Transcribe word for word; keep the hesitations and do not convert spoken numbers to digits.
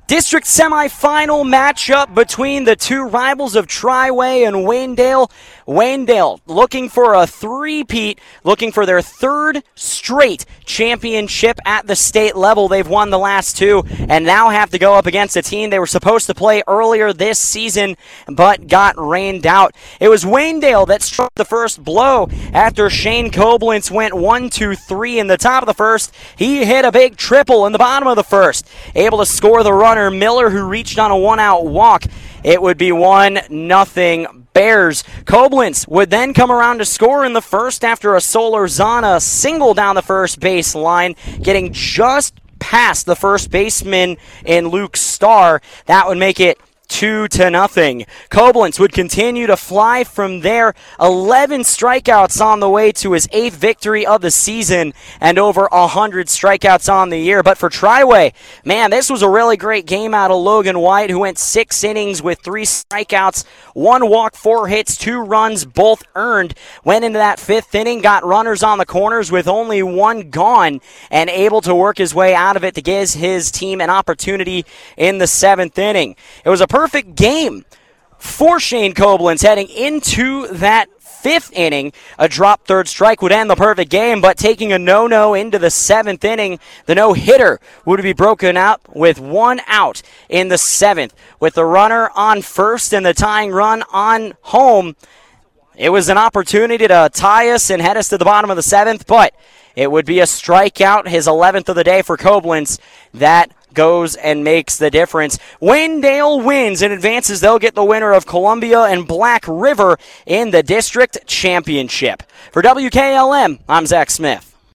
District semifinal matchup between the two rivals of Triway and Waynedale. Waynedale looking for a three-peat, looking for their third straight championship at the state level. They've won the last two and now have to go up against a team they were supposed to play earlier this season but got rained out. It was Waynedale that struck the first blow after Shane Koblenz went one two three in the top of the first. He hit a big triple in the bottom of the first, able to score the runner Miller, who reached on a one-out walk. It would be one nothing Bears. Koblenz would then come around to score in the first after a Solorzana single down the first base line, getting just past the first baseman in Luke Starr. That would make it Two to nothing. Koblenz would continue to fly from there. eleven strikeouts on the way to his eighth victory of the season and over one hundred strikeouts on the year. But for Triway, man, this was a really great game out of Logan White, who went six innings with three strikeouts, one walk, four hits, two runs, both earned. Went into that fifth inning, got runners on the corners with only one gone, and able to work his way out of it to give his team an opportunity in the seventh inning. It was a perfect game for Shane Koblenz heading into that fifth inning. A drop third strike would end the perfect game, but taking a no-no into the seventh inning, the no-hitter would be broken up with one out in the seventh. With the runner on first and the tying run on home, it was an opportunity to tie us and head us to the bottom of the seventh, but it would be a strikeout, his eleventh of the day for Koblenz. That goes and makes the difference. Waynedale wins and advances. They'll get the winner of Columbia and Black River in the district championship. For W K L M, I'm Zach Smith.